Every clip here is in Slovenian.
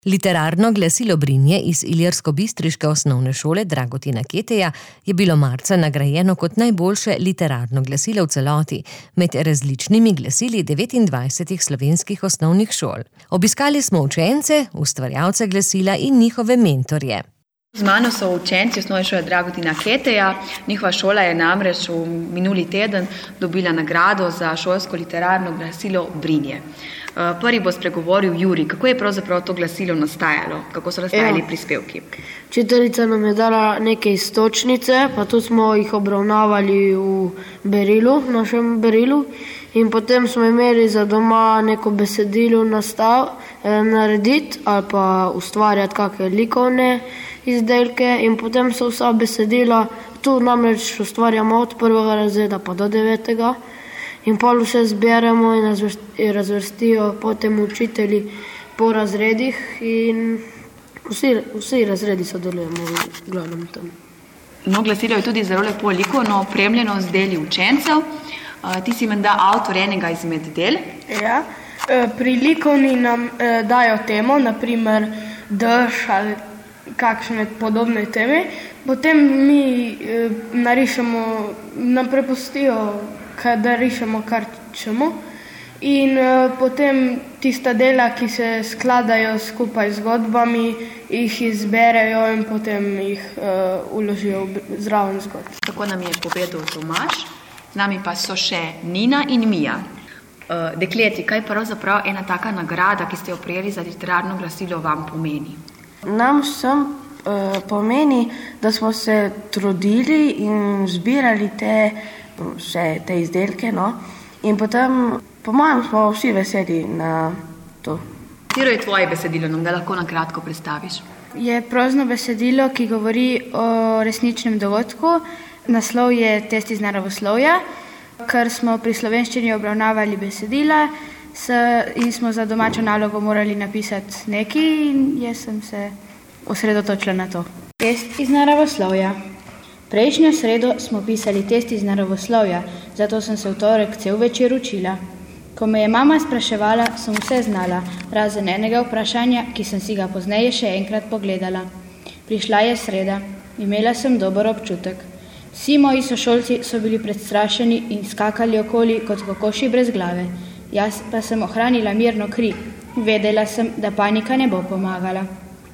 Literarno glasilo Brinje iz ilirsko-bistriške osnovne šole Dragutina Keteja je bilo marca nagrajeno kot najboljše literarno glasilo v celoti med različnimi glasili 29 slovenskih osnovnih šol. Obiskali smo učence, ustvarjalce glasila in njihove mentorje. Z mano so učenci osnovne šole Dragutina Keteja. Njihova šola je namreč v minuli teden dobila nagrado za šolsko literarno glasilo Brinje. Prvi bo spregovoril Jurij. Kako je pravzaprav to glasilo nastajalo? Kako so nastajali prispevki? Učiteljica nam je dala neke iztočnice, pa tu smo jih obravnavali v berilu, našem berilu. In potem smo imeli za doma neko besedilo narediti ali pa ustvarjati kakšne likovne izdelke. In potem so vsa besedila, tu namreč ustvarjamo od 1. razreda pa do 9. In pol vse zberemo in razvrstijo potem učitelji po razredih in vsi razredi sodelujemo v glavnem tam. No, glasilo je tudi zelo lepo likovno opremljeno z deli učencev. Ti si menda avtor enega izmed del. Ja, pri likovni nam dajo temo, naprimer dež ali kakšne podobne teme. Potem mi narišemo, nam prepustijo, da rišemo kar čemu. In potem tista dela, ki se skladajo skupaj z zgodbami, jih izberejo in potem jih uložijo zraven zgodb. Tako nam je povedal Tomaž. Z nami pa so še Nina in Mija. Dekleti, kaj pravzaprav ena taka nagrada, ki ste jo prejeli za literarno glasilo, vam pomeni? Nam vsem pomeni, da smo se trudili in zbirali te izdelke, no? In potem, po mojem, smo vsi veseli na to. Katero je tvoje besedilo, nam ga lahko na kratko predstaviš? Je prozno besedilo, ki govori o resničnem dogodku. Naslov je Test iz naravoslovja, ker smo pri slovenščini obravnavali besedila in smo za domačo nalogo morali napisati nekaj in jaz sem se osredotočila na to. Test iz naravoslovja. Prejšnjo sredo smo pisali test iz naravoslovja, zato sem se v torek cel večer učila. Ko me je mama spraševala, sem vse znala, razen enega vprašanja, ki sem si ga pozneje še enkrat pogledala. Prišla je sreda, imela sem dober občutek. Vsi moji sošolci so bili prestrašeni in skakali okoli kot kokoši brez glave. Jaz pa sem ohranila mirno kri. Vedela sem, da panika ne bo pomagala.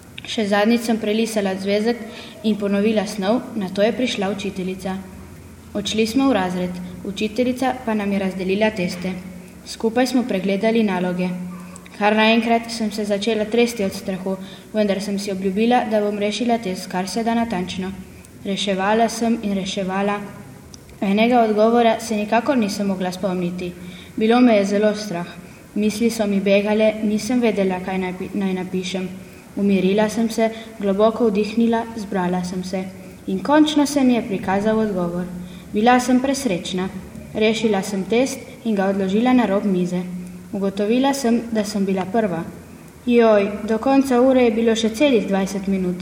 Še zadnjič sem prelisala zvezek in ponovila snov, nato je prišla učiteljica. Odšli smo v razred, učiteljica pa nam je razdelila teste. Skupaj smo pregledali naloge. Kar naenkrat sem se začela tresti od strahu, vendar sem si obljubila, da bom rešila test kar se da natančno. Reševala sem in reševala. Enega odgovora se nikakor nisem mogla spomniti. Bilo me je zelo strah. Misli so mi begale, nisem vedela, kaj naj napišem. Umirila sem se, globoko vdihnila, zbrala sem se. In končno se mi je prikazal odgovor. Bila sem presrečna. Rešila sem test in ga odložila na rob mize. Ugotovila sem, da sem bila prva. Joj, do konca ure je bilo še celih 20 minut.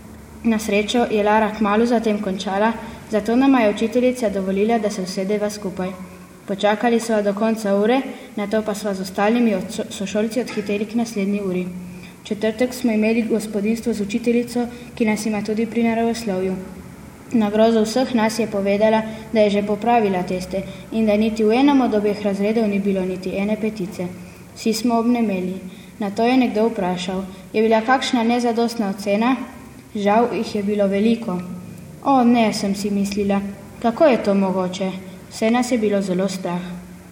Na srečo je Lara kmalu zatem končala, zato nama je učiteljica dovolila, da se usedeva skupaj. Počakali sva do konca ure, nato pa sva z ostalimi sošolci odhiteli k naslednji uri. V četrtek smo imeli gospodinjstvo z učiteljico, ki nas ima tudi pri naravoslovju. Na grozo vseh nas je povedala, da je že popravila teste in da niti v enem od obeh razredov ni bilo niti ene petice. Vsi smo obnemeli. Nato je nekdo vprašal, je bila kakšna nezadostna ocena? Žal jih je bilo veliko. O, ne, sem si mislila, kako je to mogoče? Vse nas je bilo zelo strah.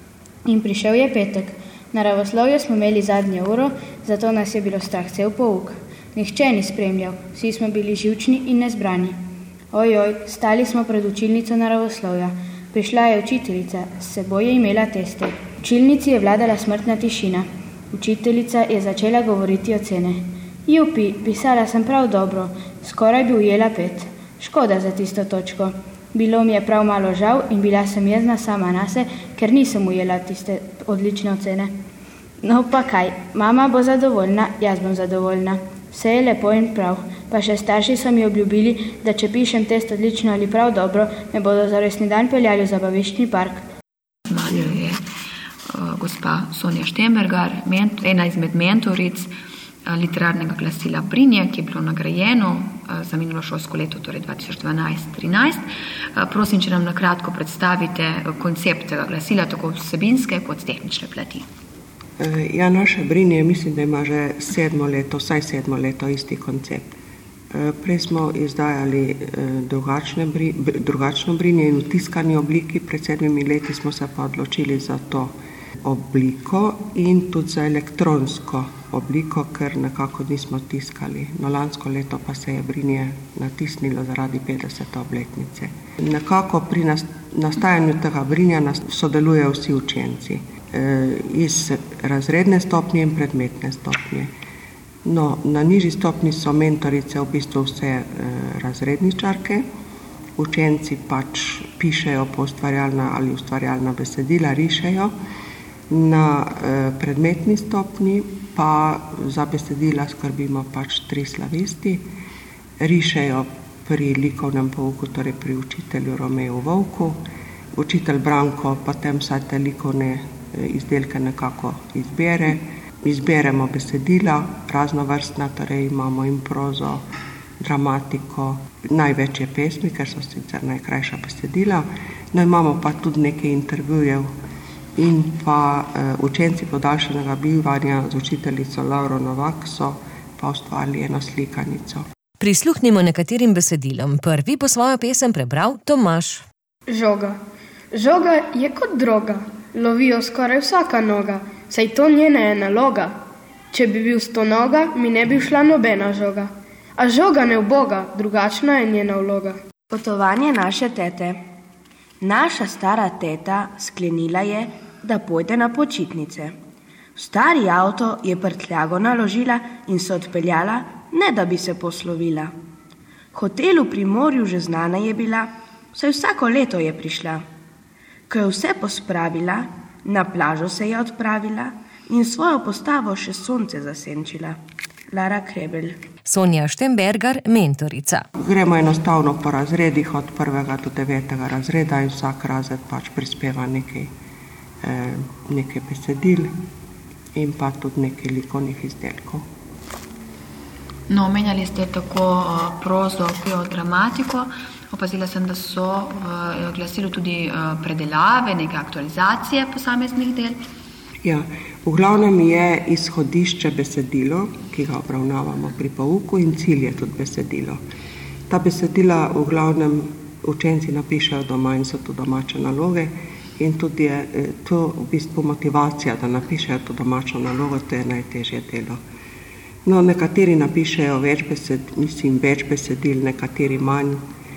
In prišel je petek. Na naravoslovju smo imeli zadnjo uro, zato nas je bilo strah cel pouk. Nihče ni spremljal, vsi smo bili živčni in nezbrani. Ojoj, stali smo pred učilnico naravoslovja. Prišla je učiteljica, s seboj je imela teste. V učilnici je vladala smrtna tišina. Učiteljica je začela govoriti ocene. Jupi, pisala sem prav dobro, skoraj bi ujela 5. Škoda za tisto točko. Bilo mi je prav malo žal in bila sem jezna sama nase, ker nisem ujela tiste odlične ocene. No pa kaj, mama bo zadovoljna, jaz bom zadovoljna. Vse je lepo in prav, pa še starši so mi obljubili, da če pišem test odlično ali prav dobro, me bodo za rojstni dan peljali v zabaviščni park. Z nami je gospa Sonja Štembergar, ena izmed mentoric literarnega glasila Brinje, ki je bilo nagrajeno za minulo šolsko leto, torej 2012-13. Prosim, če nam na kratko predstavite koncept tega glasila, tako vsebinske kot tehnične plati. Ja, naše Brinje, mislim, da ima že vsaj sedmo leto isti koncept. Prej smo izdajali drugačno Brinje in v tiskani obliki, pred 7 leti smo se pa odločili za to obliko in tudi za elektronsko obliko, ker nekako nismo tiskali. No, lansko leto pa se je Brinje natisnilo zaradi 50. obletnice. Nekako pri nastajanju tega Brinja sodelujejo vsi učenci iz razredne stopnje in predmetne stopnje. No, na nižji stopnji so mentorice v bistvu vse razredničarke, učenci pač pišejo po ustvarjalna besedila, rišejo. Na predmetni stopnji pa za besedila skrbimo pač 3 slavisti, rišejo pri likovnem pouku, torej pri učitelju Romeju Vovku, učitelj Branko potem vse te likovne izdelke nekako izberemo besedila, raznovrstna, torej imamo in prozo, dramatiko, največ je pesmi, ker so sicer najkrajša besedila, no imamo pa tudi nekaj intervjujev in pa učenci podaljšanega bivanja z učiteljico Lauro Novak so pa ustvarili eno slikanico. Prisluhnimo nekaterim besedilom. Prvi bo svojo pesem prebral Tomaž. Žoga. Žoga je kot droga, lovijo skoraj vsaka noga, saj to njena je naloga. Če bi bil 100 noga, mi ne bi šla nobena žoga. A žoga ne uboga, drugačna je njena vloga. Potovanje naše tete. Naša stara teta sklenila je, da pojde na počitnice. V stari avto je prtljago naložila in se odpeljala, ne da bi se poslovila. Hotel v Primorju že znana je bila, saj vsako leto je prišla. Ko je vse pospravila, na plažo se je odpravila in svojo postavo še sonce zasenčila. Lara Krebel. Sonja Štembergar, mentorica. Gremo enostavno po razredih od 1. do 9. razreda in vsak razred pač prispeva nekaj besedil in pa tudi nekaj likovnih izdelkov. No, omenjali ste tako prozo, dramatiko. Opazila sem, da so v glasilu tudi predelave, neke aktualizacije posameznih del. Ja, v glavnem je izhodišče besedilo, ki ga obravnavamo pri pouku, in cilj je tudi besedilo. Ta besedila v glavnem učenci napišejo doma in so to domače naloge in tudi je to v bistvu motivacija, da napišejo to domačo nalogo, to je najtežje delo. No, nekateri napišejo več besedil, nekateri manj,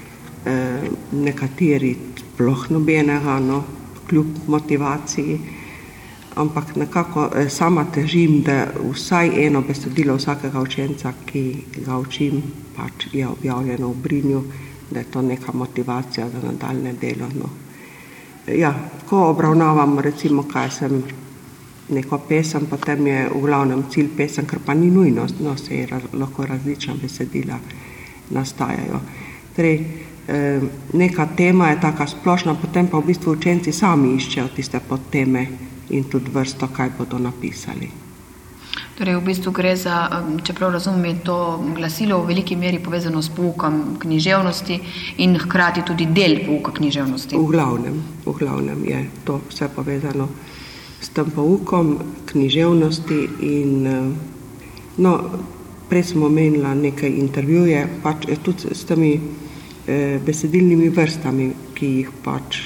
nekateri sploh nobenega, no, kljub motivaciji. Ampak nekako sama težim, da vsaj eno besedilo vsakega učenca, ki ga učim, pač je objavljeno v Brinju, da je to neka motivacija za nadaljne delo. No. Ja, ko obravnavam recimo, kaj sem neko pesem, potem je v glavnem cilj pesem, ker pa ni nujnost, no, se lahko različna besedila nastajajo. Torej, neka tema je taka splošna, potem pa v bistvu učenci sami iščejo tiste podteme in tudi vrsto, kaj bodo napisali. Torej, v bistvu gre za, čeprav razumem, je to glasilo v veliki meri povezano s poukom književnosti in hkrati tudi del pouka književnosti. V glavnem je to vse povezano s tem poukom književnosti in no, prej smo omenila nekaj intervjuje, pač tudi s temi besedilnimi vrstami, ki jih pač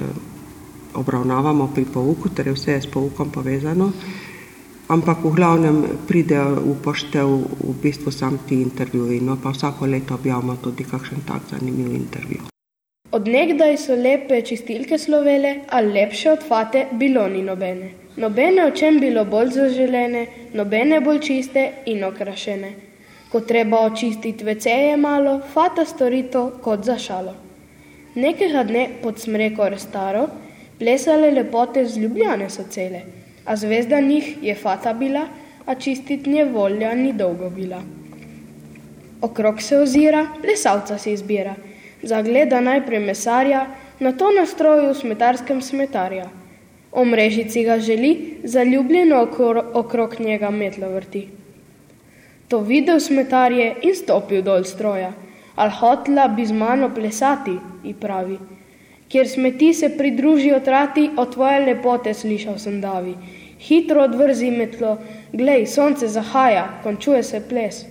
obravnavamo pri pouku, torej vse je s poukom povezano, ampak v glavnem pridejo v poštev v bistvu sam ti intervjuji, no pa vsako leto objavimo tudi kakšen tak zanimiv intervju. Od nekdaj so lepe čistilke slovele, a lepše od fate bilo ni nobene. Nobene o čem bilo bolj zaželene, nobene bolj čiste in okrašene. Ko treba očistiti veceje malo, fata stori to kot za šalo. Nekega dne pod smreko Restaro plesale lepote z Ljubljane so cele, a zvezda njih je fata bila, a čistit nje volja ni dolgo bila. Okrog se ozira, plesalca se izbira, zagleda najprej mesarja, nato na stroju v smetarskem smetarja. O mrežici ga želi, zaljubljeno okrog njega metlo vrti. To videl smetar je in stopil dol stroja. Al hotla bi z mano plesati, ji pravi. Kjer smeti se pridružijo trati, o tvoje lepote slišal sem davi. Hitro odvrzi metlo, glej, sonce zahaja, končuje se ples.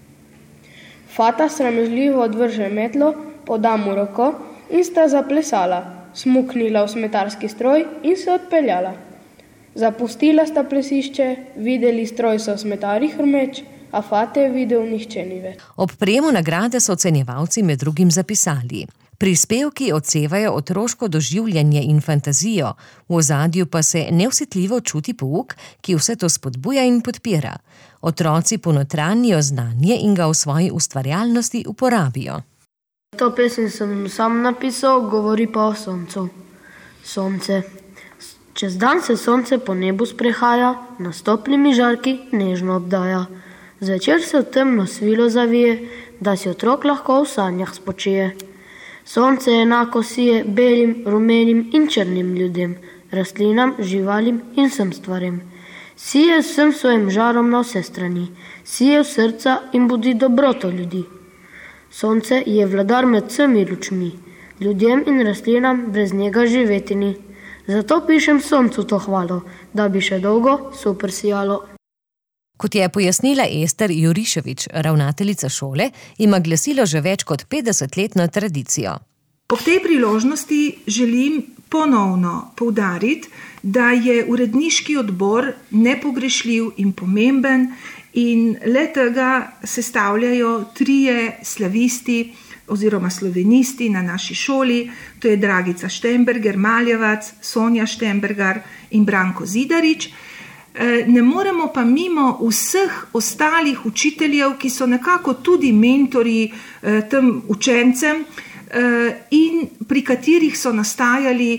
Fata sramežljivo odvrže metlo, poda mu roko in sta zaplesala, smuknila v smetarski stroj in se odpeljala. Zapustila sta plesišče, videli stroj so smetari hrmeč, a fate je videl nihče ni več. Ob prejemu nagrade so ocenjevalci med drugim zapisali: prispevki odsevajo otroško doživljanje in fantazijo, v ozadju pa se neosjetljivo čuti pouk, ki vse to spodbuja in podpira. Otroci ponotranjijo znanje in ga v svoji ustvarjalnosti uporabijo. To pesem sem sam napisal, govori pa o soncu. Sonce. Čez dan se sonce po nebu sprehaja, nas toplimi žarki nežno obdaja. Zvečer se v temno svilo zavije, da si otrok lahko v sanjah spočije. Sonce enako sije belim, rumenim in črnim ljudem, rastlinam, živalim in vsem stvarem. Sije vsem svojim žarom na vse strani, sije v srca in budi dobroto ljudi. Sonce je vladar med vsemi lučmi, ljudem in rastlinam brez njega živeti ni. Zato pišem soncu to hvalo, da bi še dolgo super sijalo. Kot je pojasnila Ester Juriševič, ravnateljica šole, ima glasilo že več kot 50-letno tradicijo. Ob tej priložnosti želim ponovno poudariti, da je uredniški odbor nepogrešljiv in pomemben in le tega sestavljajo 3 slavisti oziroma slovenisti na naši šoli, to je Dragica Štemberger, Maljevac, Sonja Štembergar in Branko Zidarič. Ne moremo pa mimo vseh ostalih učiteljev, ki so nekako tudi mentori tem učencem in pri katerih so nastajali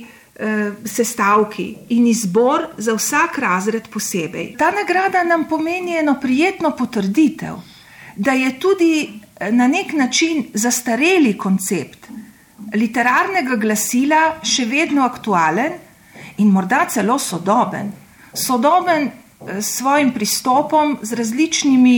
sestavki in izbor za vsak razred posebej. Ta nagrada nam pomeni eno prijetno potrditev, da je tudi na nek način zastareli koncept literarnega glasila še vedno aktualen in morda celo sodoben. Sodoben s svojim pristopom, z različnimi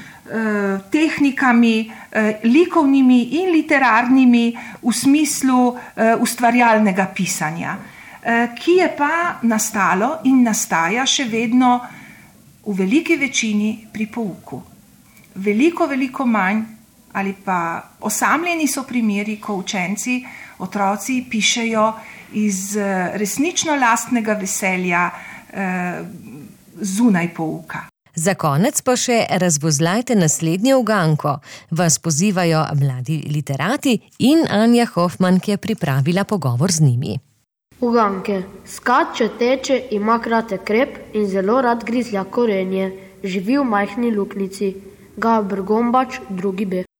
tehnikami, likovnimi in literarnimi v smislu ustvarjalnega pisanja, ki je pa nastalo in nastaja še vedno v veliki večini pri pouku. Veliko manj ali pa osamljeni so primeri, ko učenci, otroci pišejo iz resnično lastnega veselja zunaj pouka. Za konec pa še razvozlajte naslednjo uganko. Vas pozivajo mladi literati in Anja Hofman, ki je pripravila pogovor z njimi. Uganke. Skače, teče, ima kratek krep in zelo rad grizlja korenje. Živi v majhni luknjici. Gaber Gombač, 2. B.